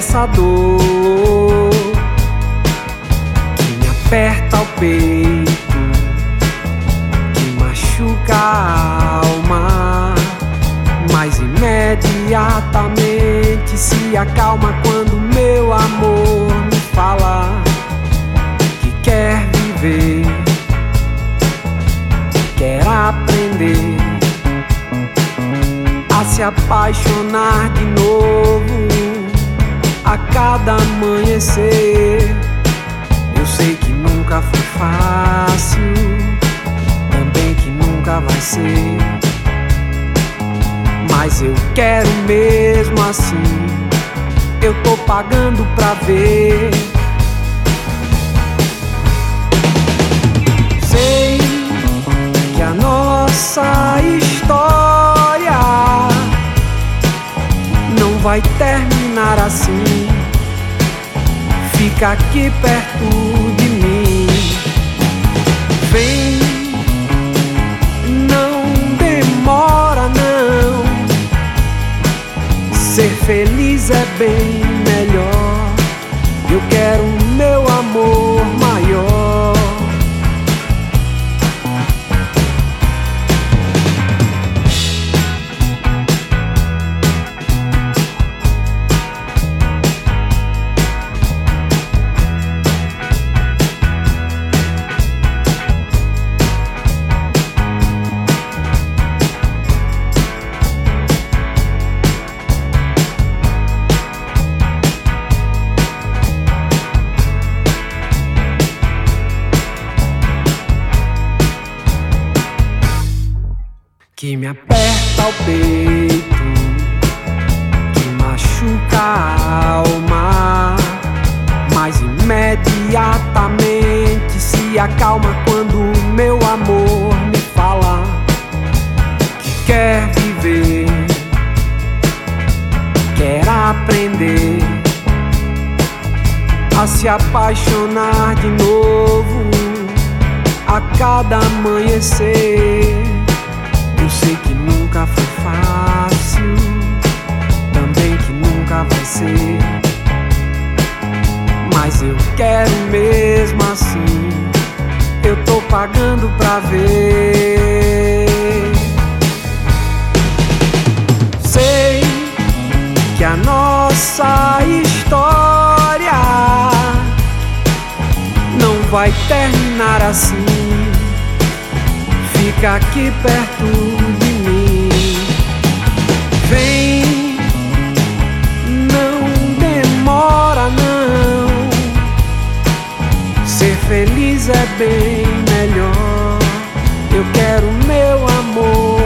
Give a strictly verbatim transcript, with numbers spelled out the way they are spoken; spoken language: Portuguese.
essa dor que me aperta o peito, que machuca a alma, mas imediatamente se acalma quando meu amor me fala que quer viver, quer aprender a se apaixonar de novo a cada amanhecer. Eu sei que nunca foi fácil, também que nunca vai ser, mas eu quero mesmo assim. Eu tô pagando pra ver. Sei que a nossa história não vai terminar assim. Fica aqui perto de mim. Vem, não demora não. Ser feliz é bem melhor. Eu quero o meu amor maior. Que me aperta o peito, que machuca a alma, mas imediatamente se acalma quando meu amor me fala que quer viver, quer aprender a se apaixonar de novo a cada amanhecer. Eu sei que nunca foi fácil, também que nunca vai ser, mas eu quero mesmo assim. Eu tô pagando pra ver. Sei que a nossa história não vai terminar assim. Fica aqui perto de mim. Vem, não demora não. Ser feliz é bem melhor. Eu quero meu amor